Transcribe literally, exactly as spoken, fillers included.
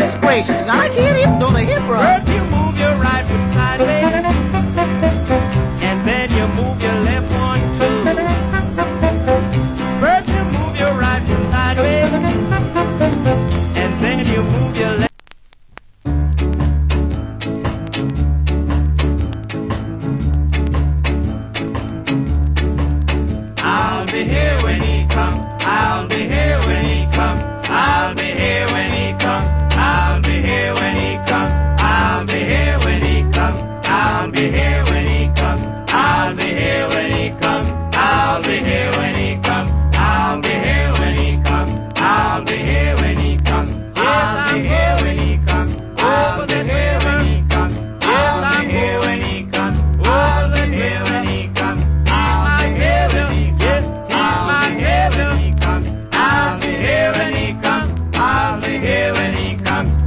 Goodness gracious, now I can't even do the hip run. If you move your right foot sideways,